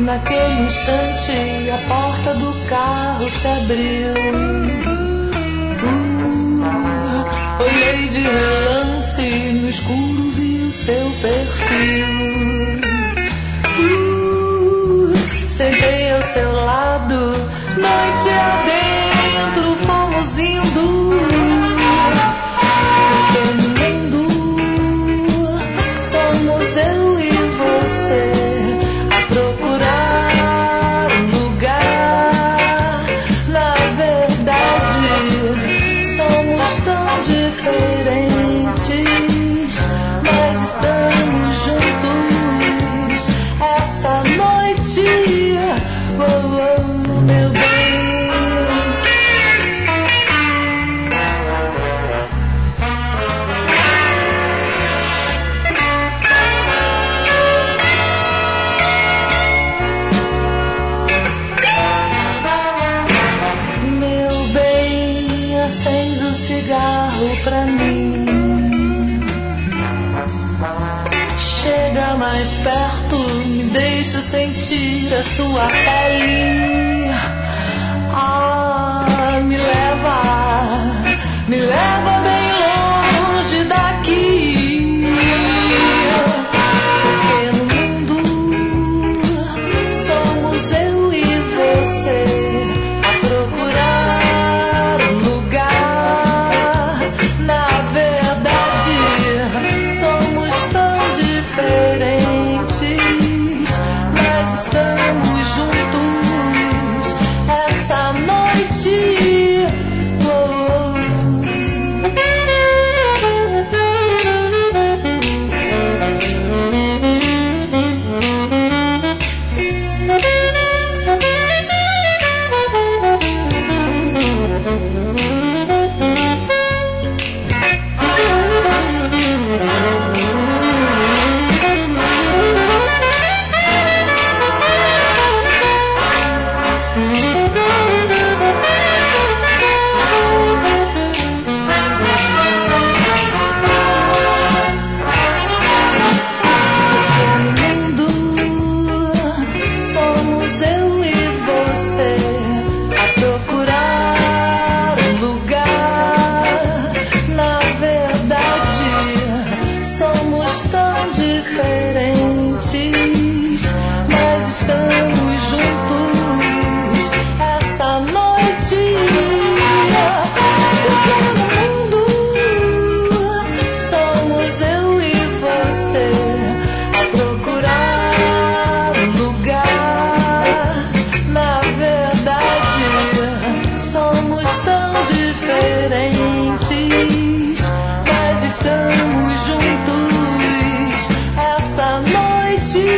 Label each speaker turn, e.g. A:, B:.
A: Naquele instante a porta do carro se abriu. Olhei de relance, no escuro vi o seu perfil. Sentei ao seu lado, noite adentro, fomos indo. Pequeno mundo, somos eu e você, a procurar um lugar. Na verdade, somos tão diferentes, mas estamos juntos essa noite. Oh, oh, meu bem. Meu bem, acende o cigarro pra mim. Chega mais perto, me deixa sentir a sua pele. Ah, me leva bem longe daqui. Pequeno mundo, somos eu e você, a procurar um lugar. Na verdade, somos tão diferentes, mas estamos juntos essa noite. Oh, estamos juntos essa noite.